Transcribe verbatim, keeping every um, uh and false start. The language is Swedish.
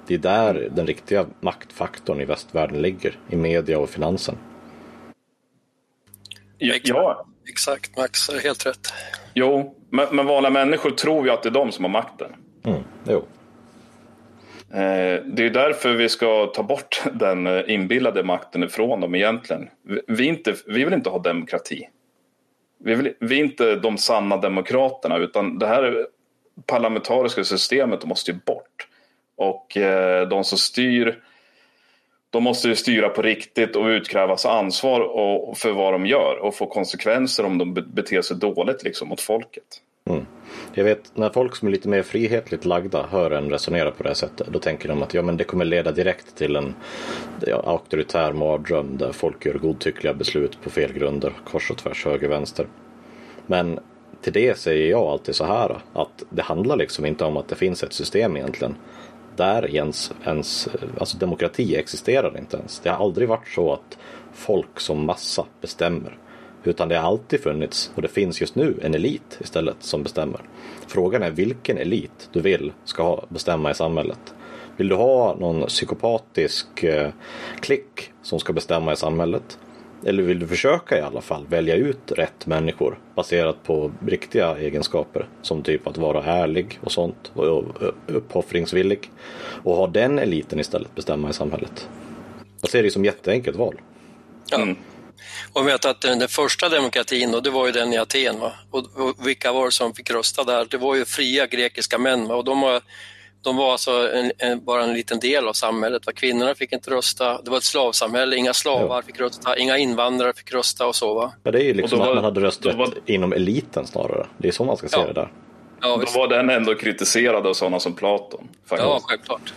Det är där den riktiga maktfaktorn i västvärlden ligger, i media och finansen. Ja, exakt, Max är helt rätt. Jo, men, men vanliga människor tror ju att det är de som har makten. Mm, jo. Eh, det är därför vi ska ta bort den inbillade makten ifrån dem egentligen. Vi, vi, inte, vi vill inte ha demokrati. Vi, vill, vi är inte de sanna demokraterna, utan det här parlamentariska systemet måste ju bort. Och eh, de som styr, de måste ju styra på riktigt och utkrävas ansvar och, för vad de gör och få konsekvenser om de beter sig dåligt liksom, mot folket. Mm. Jag vet, när folk som är lite mer frihetligt lagda hör en resonera på det här sättet, då tänker de att ja, men det kommer leda direkt till en ja, auktoritär mardröm där folk gör godtyckliga beslut på fel grunder, kors och tvärs, höger, vänster. Men till det säger jag alltid så här, att det handlar liksom inte om att det finns ett system egentligen där ens, ens alltså demokrati existerar inte ens. Det har aldrig varit så att folk som massa bestämmer, utan det har alltid funnits, och det finns just nu, en elit istället som bestämmer. Frågan är vilken elit du vill ska ha, bestämma i samhället. Vill du ha någon psykopatisk eh, klick som ska bestämma i samhället? Eller vill du försöka i alla fall välja ut rätt människor baserat på riktiga egenskaper, som typ att vara ärlig och sånt, och uppoffringsvillig, och ha den eliten istället bestämma i samhället? Jag ser det som jätteenkelt val. Ja. Och vet att den första demokratin då, det var ju den i Aten, va? Och, och vilka var det som fick rösta där? Det var ju fria grekiska män, va? Och de var, de var alltså en, en, bara en liten del av samhället, va? Kvinnorna fick inte rösta, det var ett slavsamhälle, inga slavar ja. fick rösta, inga invandrare fick rösta och så, va? Ja, det är ju liksom var, att man hade rösträtt var, inom eliten snarare. Det är så man ska se ja. det där. Ja, då var den ändå kritiserad av sådana som Platon. Faktiskt. Ja, självklart.